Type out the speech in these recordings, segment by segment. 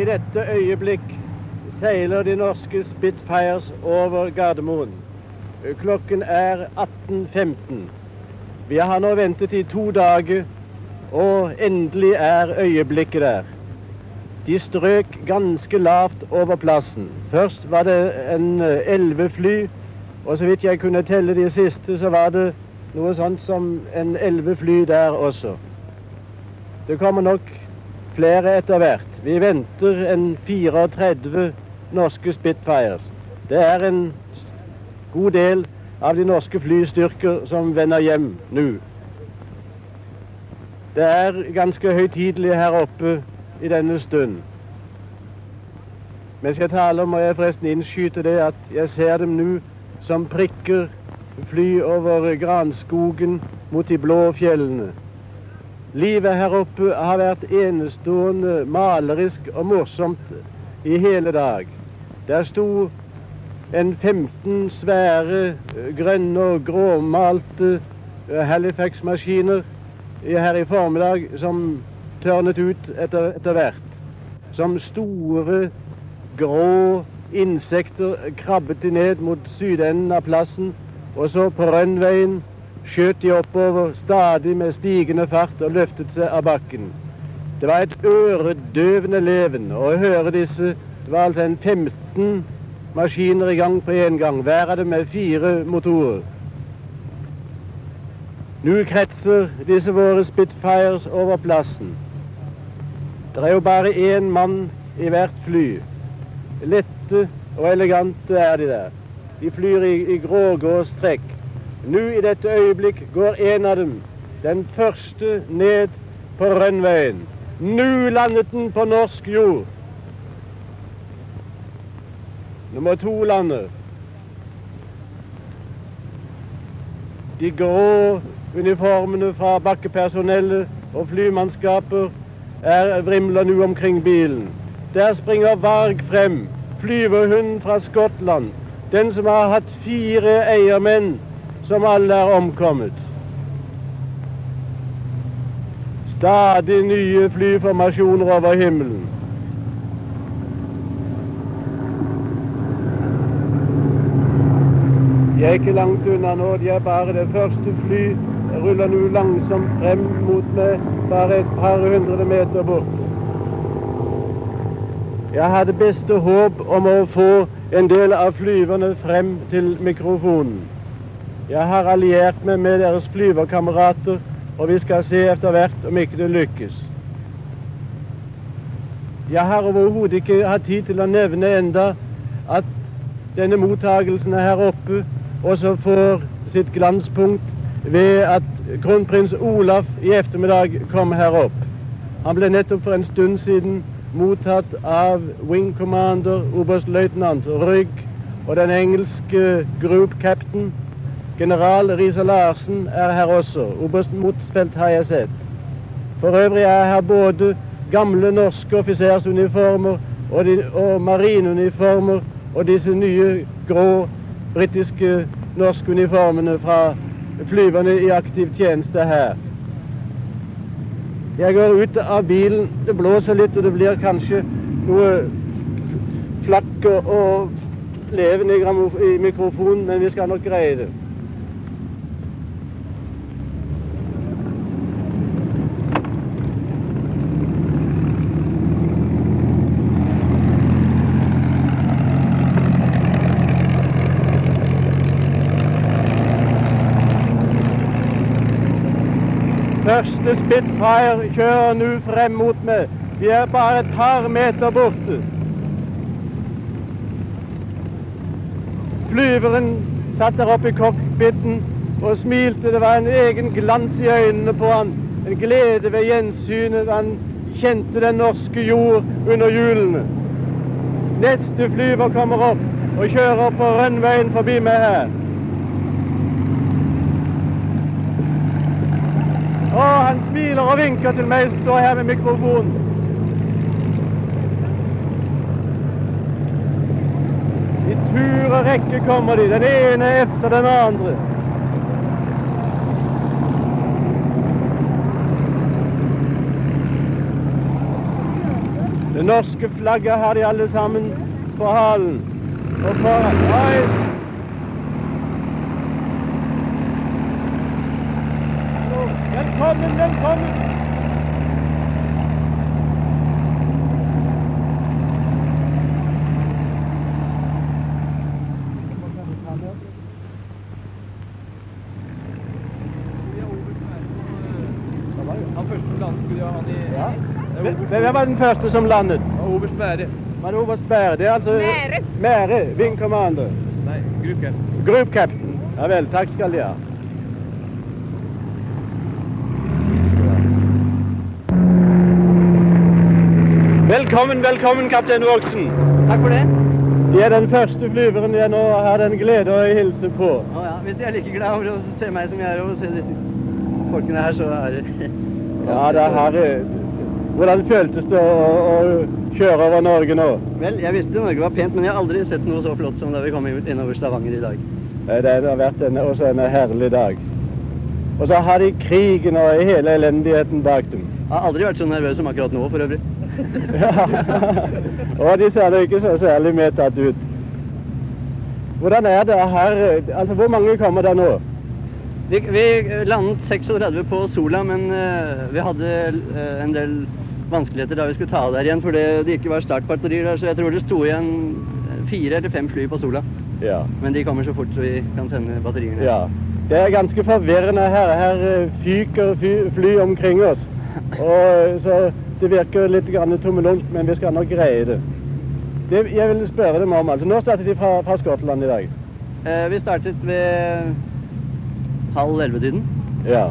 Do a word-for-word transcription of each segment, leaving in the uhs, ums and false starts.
I dette øyeblikk seiler de norske Spitfires over Gardermoen. Klokken er atten femten. Vi har nå ventet I to dager, og endelig er øyeblikket der. De strøk ganske lavt over plassen. Først var det en elleve fly, og så vidt jeg kunne telle de siste, så var det noe sånt som en elleve fly der også. Det kommer nok flere etter hvert. Vi venter en fireogtredve norske Spitfires. Det er en god del av de norske flystyrker som vender hjem nå. Det er ganske høytidelig her oppe I denne stund. Mens jeg taler må jeg forresten innskyte det at jeg ser dem nå som prikker fly over granskogen mot de blå fjellene. Livet her oppe har vært enestående malerisk og morsomt I hele dag. Der sto en femten svære grønne og gråmalte Halifax-maskiner her I formiddag som tørnet ut etter, etter hvert. Som store, grå insekter krabbet de ned mot sydenden av plassen, og så på runwayen skjøt de oppover stadig med stigende fart og løftet seg av bakken. Det var et øredøvende leven å høre disse. Det var altså en femten maskiner I gang på en gang, hver av dem med fire motorer. Nå kretser disse våre Spitfires over plassen. Det er jo bare én mann I hvert fly. Lette og elegante er de der. De flyr I, I grågåstrekk. Nå I dette øyeblikk går en av dem, den første, ned på runwayen. Nå landet den på norsk jord. Nummer to lander. De grå uniformene fra bakkepersonellet og flymannskaper er vrimler nå omkring bilen. Der springer Varg frem, flyverhunden fra Skottland, den som har hatt fire eiermenn som alle er omkommet. Stadig nye flyformasjoner over himmelen. De er ikke langt unna nå, de er bare det første fly. Det ruller nå langsomt frem mot meg, bare et par hundre meter bort. Jeg hadde beste håp om å få en del av flyverne frem til mikrofonen. Jeg har alliert meg med deres flyverkamerater, og vi skal se etter hvert om ikke det lykkes. Jeg har overhodet ikke hatt tid til å nevne enda at denne mottagelsen her oppe også får sitt glanspunkt ved at kronprins Olaf I eftermiddag kom her opp. Han ble nettopp for en stund siden mottatt av Wing Commander Oberstløytnant Rygg og den engelske Group Captain. General Risa Larsen er her også. Oberst Motsfeldt har jeg sett. For øvrig er her både gamle norske offisersuniformer og, de, og marineuniformer og disse nye grå britiske norske uniformene fra flyverne I aktiv tjeneste her. Jeg går ut av bilen, det blåser litt og det blir kanskje noe flakk og leven I, I mikrofonen, men vi skal nok greie det. Første Spitfire kjører nå frem mot meg. Vi er bare et par meter borte. Flyveren satt der oppe I cockpiten og smilte. Det var en egen glans I øynene på han. En glede ved gjensynet. Han kjente den norske jord under hjulene. Neste flyver kommer opp og kjører på runwayen forbi meg her. Å, han smiler og vinker til meg som står her med mikrofonen. I tur og rekke kommer de, den ene efter den andre. Det norske flagget har de alle sammen på halen. Og foran. Oi! Velkommen, velkommen! Han første som landet skulle jo ha han i... Ja. Hvem var den første som landet? Oberst Bære. Var det Oberst Bære? Det er altså... Mære. Mære, Wing Commander. Nei, Group Captain. Group Captain. Ja vel, takk skal de ha. Velkommen, velkommen, kaptein Voksen. Takk for det. De er den første flyveren jeg nå har den glede å hilse på. Å ja, hvis de er like glad over å se meg som jeg er over å se disse folkene her, så er det... Ja, det har... Hvordan føltes det å, å kjøre over Norge nå? Vel, jeg visste Norge var pent, men jeg har aldri sett noe så flott som da vi kom innover Stavanger i dag. Det har vært en, også en herlig dag. Og så har de krigen og hele elendigheten bak dem. Jeg har aldri vært så nervøs som akkurat nå, for øvrig. Ja, og de ser det ikke så særlig medtatt ut. Hvordan er det her? Altså, hvor mange kommer der nå? Vi, vi landet seksogtredve på Sola, men uh, vi hadde uh, en del vanskeligheter da vi skulle ta der igjen, for det, det ikke var startbatterier der, så jeg tror det sto igjen fire eller fem fly på Sola. Ja. Men de kommer så fort så vi kan sende batteriene. Ja, det er ganske forvirrende her. Her fyker fly, fly omkring oss. Og så det virker litt grann tommelunsk, men vi skal nok greie det. det. Jeg vil spørre dem om, altså, når startet de fra, fra Skottland i dag? Uh, vi startet ved halv elleve-tiden. Ja.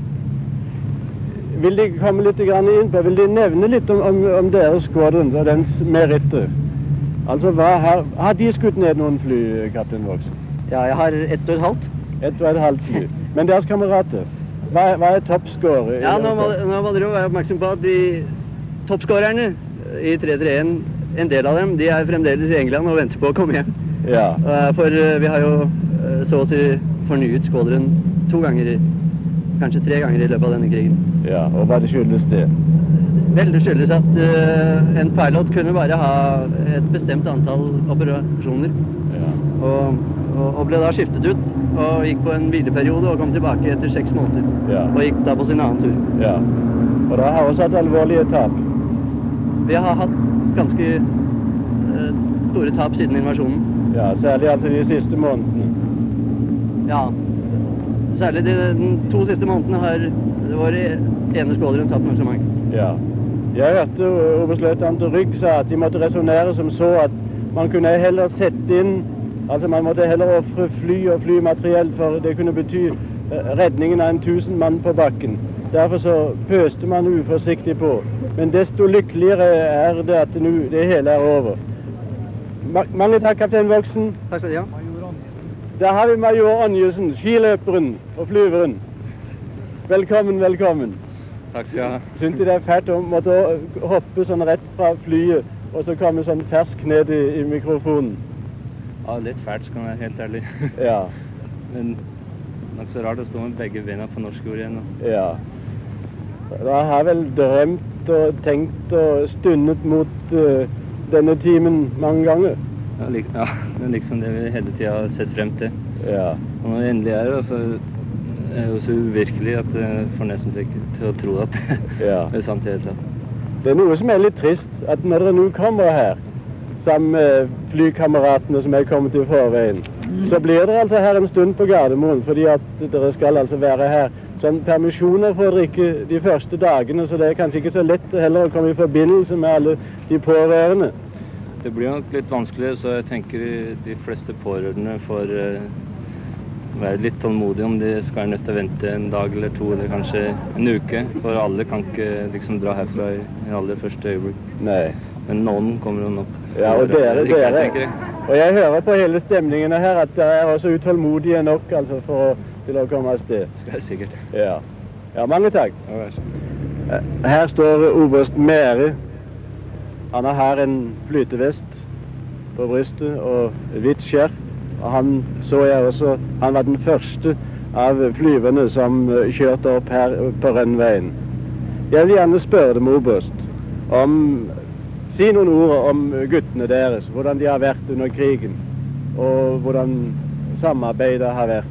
Vil de komme litt grann inn på, vil de nevne litt om, om, om deres skvadron og dens meritter? Altså, hva, har, har de skutt ned noen fly, kaptein Voksen? Ja, jeg har ett og et halvt. Ett og et halvt fly. Men deres kamerater, hva, hva er toppscore? Ja, nå må, nå må dere være oppmerksom på at de toppskårerne i tre tre en, en del av dem, de er fremdeles i England og venter på å komme hjem. Ja. For vi har jo så å si fornyet skåderen to ganger, kanskje tre ganger i løpet av denne krigen. Ja, og hva det skyldes det? Vel, det skyldes at uh, en pilot kunne bare ha et bestemt antall operasjoner. Ja. Og, og, og ble da skiftet ut, og gikk på en hvileperiode og kom tilbake etter seks måneder. Ja. Og gikk da på sin annen tur. Ja. Og da har også hatt alvorlige tap. Vi har hatt ganske uh, store tap siden invasjonen. Ja, særlig altså de siste månedene. Ja, særlig de, de to siste månedene har vår ene skåderen tatt noe så mange. Ja. Jeg hørte oberstløytnant Rygg sa at de måtte resonere som så at man kunne heller sette inn, altså man måtte heller offre fly og flymateriell, for det kunne bety redningen av en tusen mann på bakken. Derfor så pøste man uforsiktig på. Men desto lykkeligere er det at nu det hele er over. Ma mange takk, kaptein Voksen. Takk skal du ha. Der har vi major Onjesen, skiløperen og flyveren. Velkommen, velkommen. Takk skal jeg ha. Synes de det er fælt å måtte hoppe sånn rett fra flyet, og så komme sånn fersk ned i, i mikrofonen? Ja, litt fælt, skal jeg være helt ærlig. Ja. Men nok så rart å stå med begge bena på norsk jord igjen. Da. Ja. Da har vel drømt og tenkt og stundet mot uh, denne timen mange ganger. Ja, lik, ja, det er liksom det vi hele tiden har sett frem til. Ja. Og når vi endelig er det, så er det jo så uvirkelig at jeg får nesten ikke til å tro at Ja. det er sant i hele tatt. Det er noe som er litt trist, at når dere nå kommer her, sammen med flykameratene som er kommet i forveien, så blir dere altså her en stund på Gardermoen, fordi at dere skal altså være her. Sånn permisjoner får dere ikke de første dagene, så det er kanskje ikke så lett heller å komme i forbindelse med alle de pårørende. Det blir nok litt vanskelig, så jeg tenker de fleste pårørende får uh, være litt tålmodige om de skal være nødt til å vente en dag eller to, eller kanskje en uke. For alle kan ikke liksom dra herfra i, i aller første øyeblikk. Nei. Men noen kommer jo nok. Ja, og dere, Ikke, dere. jeg Og jeg hører på hele stemningene her at dere er også utålmodige nok altså, for å, til å komme av sted. Skal jeg sikkert. Ja. Ja, mange takk. Ja, vær så god. Her står oberst Mære. Han har her en flytevest på brystet og hvitt skjerf. Og han så jeg også, han var den første av flyverne som kjørte opp her på Rønnveien. Jeg vil gjerne spørre dem, oberst, om Si noen ord om guttene deres, hvordan de har vært under krigen, og hvordan samarbeidet har vært.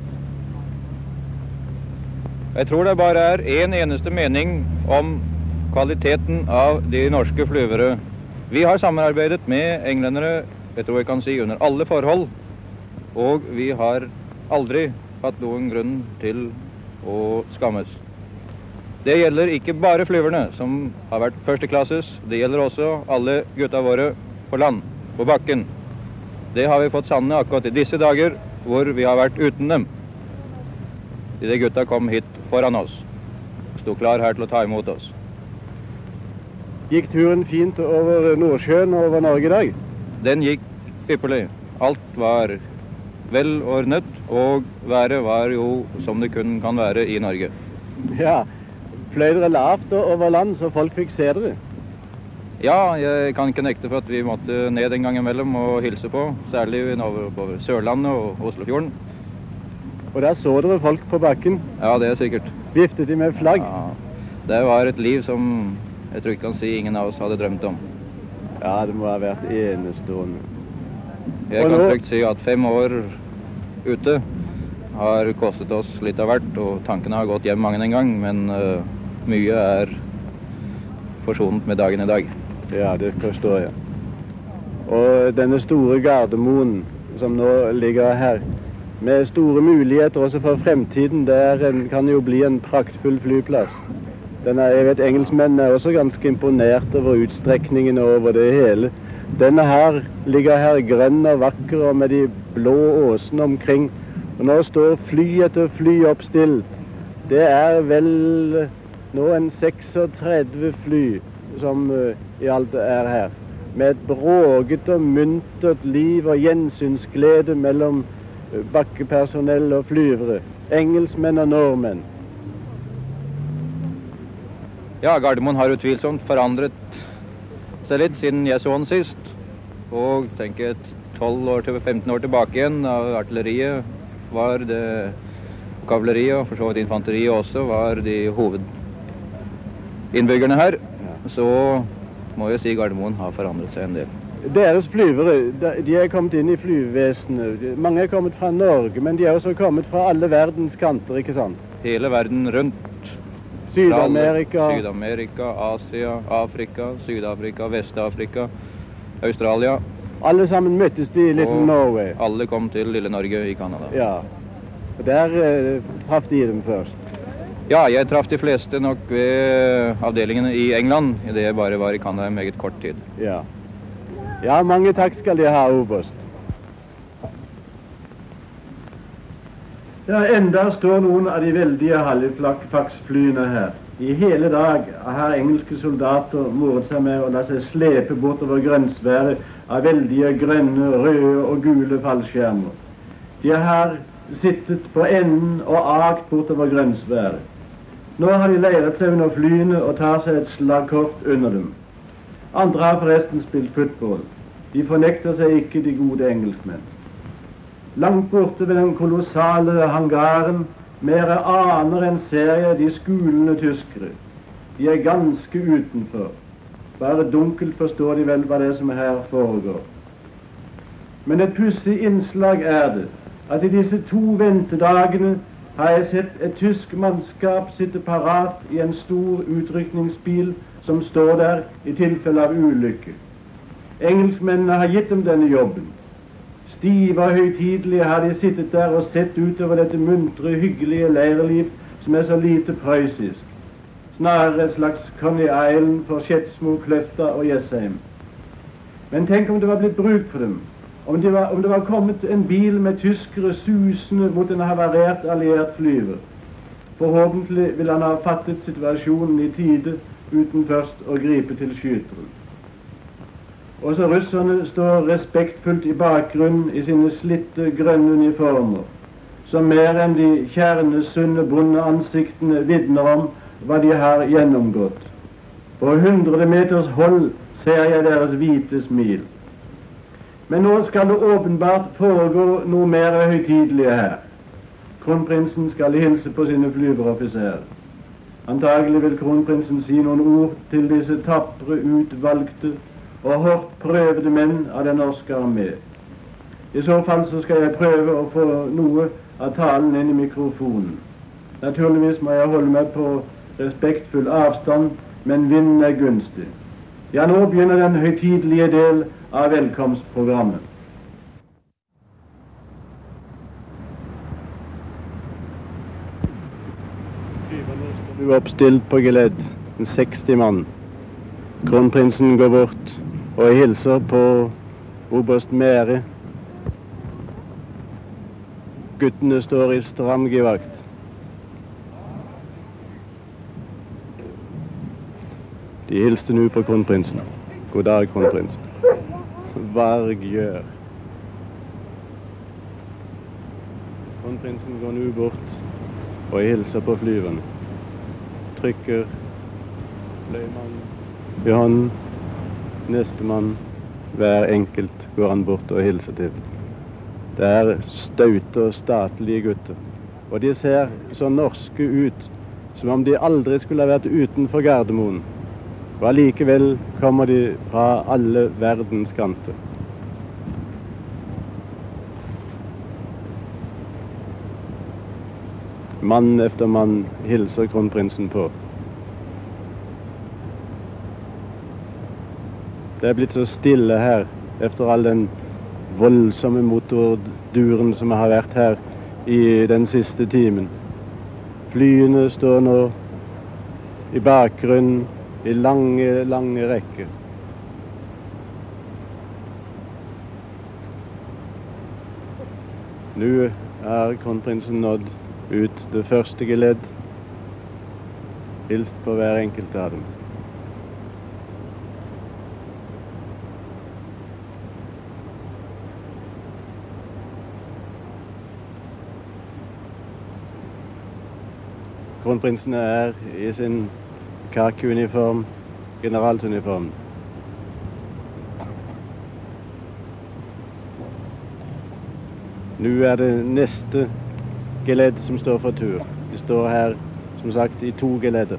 Jeg tror det bare er en eneste mening om kvaliteten av de norske flyvere. Vi har samarbeidet med englendere, jeg tror jeg kan si, under alle forhold, og vi har aldri hatt noen grunn til å skammes. Det gjelder ikke bare flyverne, som har vært førsteklasses, det gjelder også alle gutta våre på land, på bakken. Det har vi fått sanne akkurat i disse dager, hvor vi har vært uten dem. De gutta kom hit foran oss, stod klar her til å ta imot oss. Gikk turen fint over Nordsjøen og over Norge i dag? Den gikk ypperlig. Alt var vel ordnet, og været var jo som det kun kan være i Norge. Ja, fløy dere lavt over land så folk fikk se dere? Ja, jeg kan ikke nekte for at vi måtte ned en gang imellom og hilse på, særlig over på Sørlandet og Oslofjorden. Og der så dere folk på bakken? Ja, det er sikkert. Viftet de med flagg? Ja, det var et liv som jeg tror ikke kan si ingen av oss hadde drømt om. Ja, det må ha vært enestående. Jeg kan trygt si at fem år ute har kostet oss litt av hvert, og tankene har gått hjem mange en gang, men uh, mye er forsonet med dagen i dag. Ja, det forstår jeg. Og denne store Gardermoen som nå ligger her, med store muligheter også for fremtiden, der kan jo bli en praktfull flyplass. Denne, jeg vet engelskmennene er også ganske imponert over utstrekningen og over det hele. Denne her ligger her grønn og vakker og med de blå åsene omkring. Og nå står fly etter fly oppstilt. Det er vel nå en seksogtredve fly som uh, i alt er her. Med et bråget og muntert liv og gjensynsglede mellom uh, bakkepersonell og flyvere. Engelskmenn og nordmenn. Ja, Gardermoen har utvilsomt forandret seg litt siden jeg så den sist. Og tenker et tolv år til femten år tilbake igjen av artilleriet var det, kavaleriet og for så vidt infanteriet også var de hovedinnbyggerne her. Ja. Så må jeg si Gardermoen har forandret seg en del. Deres flyvere, de er kommet inn i flyvesenet. Mange er kommet fra Norge, men de er også kommet fra alle verdens kanter, ikke sant? Hele verden rundt. Sydamerika. Sydamerika, Asia, Afrika, Sydafrika, Vest-Afrika, Australia. Alle sammen møttes de i Little og Norway. Alle kom til lille Norge i Canada. Ja, og der eh, traff de dem først. Ja, jeg traff de fleste nok ved avdelingene i England, i det jeg bare var i Canada i meget kort tid. Ja. Ja, mange takk skal de ha, oberst. Ja, enda står noen av de veldige Halifax-flyene her. I hele dag har engelske soldater moret seg med å la seg slepe bortover grønnsværet av veldige grønne, røde og gule fallskjermer. De har sittet på enden og akt bortover grønnsværet. Nå har de leiret seg under flyene og tar seg et slagkort under dem. Andre har forresten spilt football. De fornekter seg ikke, de gode engelskmenn. Langt borte ved den kolossale hangaren, mer aner enn ser jeg de skulende tyskere. De er ganske utenfor. Bare dunkelt forstår de vel hva det er som her foregår. Men et pussig innslag er det, at i disse to ventedagene har jeg sett et tysk mannskap sitte parat i en stor utrykningsbil som står der i tilfelle av ulykke. Engelskmennene har gitt dem denne jobben. Stive og høytidelige har de sittet der og sett utover dette muntre, hyggelige leirliv som er så lite prøysisk. Snarere et slags Coney Island for Skedsmo, Kløfta og Jessheim. Men tenk om det var blitt bruk for dem. Om det var, om det var kommet en bil med tyskere susende mot en havarert alliert flyver. Forhåpentlig vil han ha fattet situasjonen i tide uten først å gripe til skyteren. Også russerne står respektfullt i bakgrunnen i sine slitte grønne uniformer, som mer enn de kjernesunne bondeansiktene vitner om hva de har gjennomgått. På hundre meters hold ser jeg deres hvite smil. Men nå skal det åpenbart foregå noe mer høytidelige her. Kronprinsen skal hilse på sine flyveroffiserer. Antagelig vil kronprinsen si noen ord til disse tapre, utvalgte og hardt prøvede menn av den norske armé. I så fall så skal jeg prøve å få noe av talen inn i mikrofonen. Naturligvis må jeg holde meg på respektfull avstand, men vinden er gunstig. Ja, nå begynner den høytidelige del av velkomstprogrammet. Flyverne står nå oppstilt på geledd, en seksti mann. Kronprinsen går bort og hilser på oberst Mære. Guttene står i stram givakt. De hilste nå på kronprinsen. God dag, kronprinsen. Varg gjør. Kronprinsen går nå bort og hilser på flyverne. Trykker fløymann i hånden. Nestemann, hver enkelt går han bort og hilser til. Det er staute og statlige gutter. Og de ser så norske ut, som om de aldri skulle ha vært utenfor Gardermoen. Og allikevel kommer de fra alle verdens kanter. Mann efter mann hilser kronprinsen på. Det er blitt så stille her, efter all den voldsomme motorduren som har vært her i den siste timen. Flyene står nå i bakgrunnen i lange, lange rekker. Nå er kronprinsen nådd ut det første geledd, hilst på hver enkelt av dem. Kronprinsen er i sin kakeuniform, generalsuniform. Nå er det neste geledd som står for tur. De står her, som sagt, i to geledder.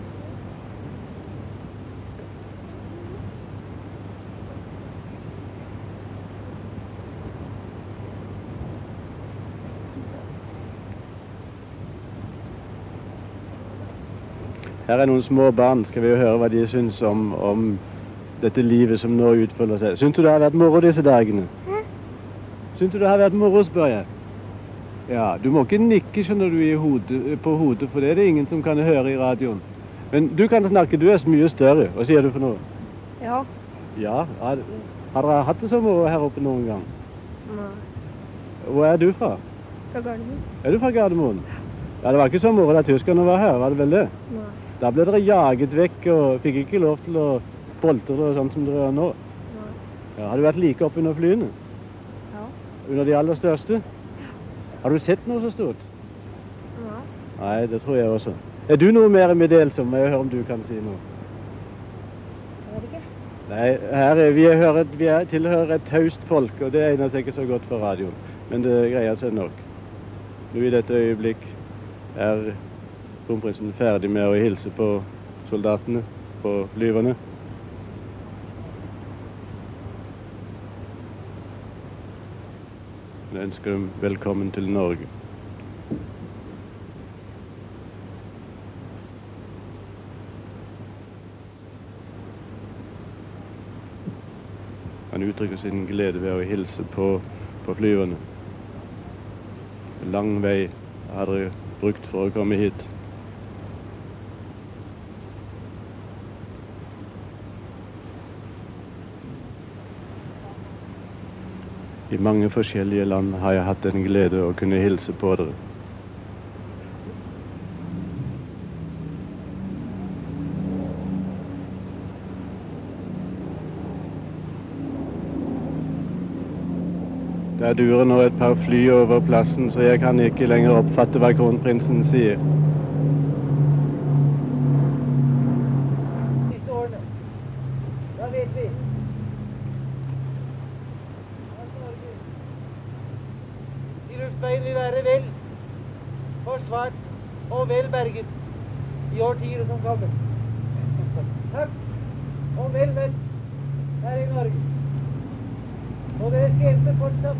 Her er noen små barn, skal vi jo høre hva de synes om, om dette livet som nå utfolder seg. Synes du det har vært moro disse dagene? Hæ? Synes du det har vært moro, spør jeg? Ja, du må ikke nikke, skjønner du, i hodet, på hodet, for det er det ingen som kan høre i radioen. Men du kan snakke, du er så mye større. Hva sier du for noe? Ja. Ja, har, har dere hatt det så moro her oppe noen gang? Nei. Hvor er du fra? Fra Gardermoen. Er du fra Gardermoen? Ja, det var ikke så moro da tyskerne var her, var det vel det? Nei. Da ble dere jaget vekk og fikk ikke lov til å boltre og sånt som dere gjør nå. Nei. Ja, har du vært like opp under flyene? Ja. Under de aller største? Har du sett noe så stort? Nei. Nei, det tror jeg også. Er du noe mer meddelsom? Jeg hører om du kan si noe. Jeg vet ikke. Nei, her er, vi, er høret, vi er, tilhører et taust folk, og det egner seg ikke så godt for radioen. Men det greier seg nok. Nå i dette øyeblikk er kronprinsen ferdig med å hilse på soldatene, på flyverne. Jeg ønsker dem velkommen til Norge. Han uttrykker sin glede ved å hilse på, på flyverne. En lang vei har dere brukt for å komme hit. I mange forskjellige land har jeg hatt den glede å kunne hilse på dere. Der durer nå et par fly over plassen, så jeg kan ikke lenger oppfatte hva kronprinsen sier. Disse årene, da vet vi. De luftveien vil være vel forsvart og vel berget i årtier som kommer. Takk, og vel vel. her i Norge. Og dere tjente fortsatt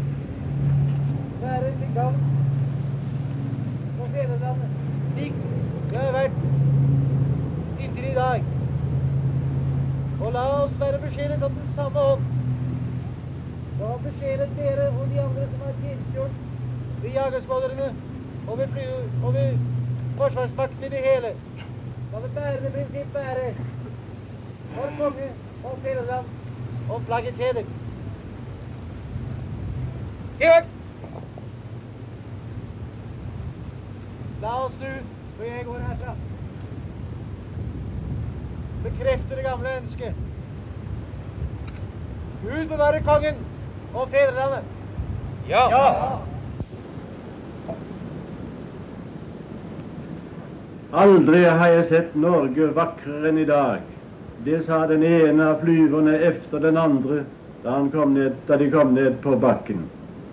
være til gavn for fedrelandet, slik det har vært inntil i dag. Og la oss være beskjedet av den samme hånd. La oss beskjedet dere og de andre som har tjenestgjort ved jagerskvadrene og ved fly og ved forsvarsmakten i det hele. La det bærende prinsipp være for konge og fedreland og flaggets heder. Georg! La oss nu, når jeg går herfra, bekrefte det gamle ønsket. Gud bevare kongen og fedrelandet. Ja! Ja! Aldri har jeg sett Norge vakrere enn i dag. Det sa den ene av flyverne efter den andre da, han kom ned, da de kom ned på bakken.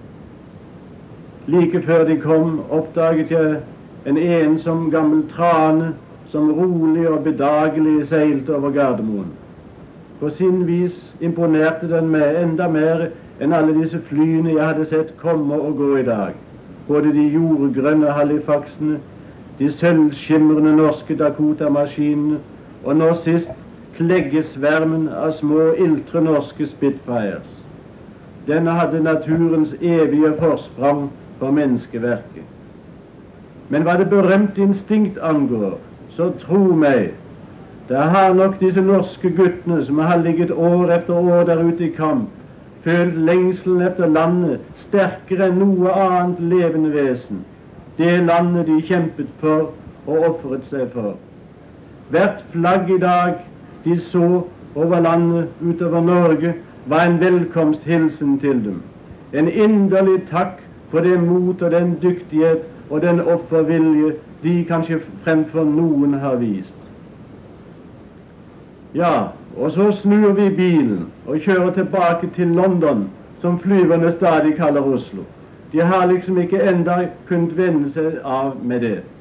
Like før de kom, oppdaget jeg en ensom gammel trane som rolig og bedagelig seilte over Gardermoen. På sin vis imponerte den meg enda mer enn alle disse flyene jeg hadde sett komme og gå i dag. Både de jordgrønne Halifaxene, de sølvskimrende norske Dakota-maskinene, og nå sist kleggesvermen av små iltre norske Spitfires. Denne hadde naturens evige forsprang for menneskeverket. Men hva det berømte instinkt angår, så tro meg, det har nok disse norske guttene som har ligget år efter år der ute i kamp, følt lengselen efter landet sterkere enn noe annet levende vesen. Det landet de kjempet for og offret seg for. Hvert flagg i dag de så over landet utover Norge, var en velkomsthilsen til dem. En inderlig takk for det mot og den dyktighet og den offervilje de kanskje fremfor noen har vist. Ja, og så snur vi bilen og kjører tilbake til London, som flyverne stadig kaller Oslo. De har liksom ikke enda kunnet vende seg av med det.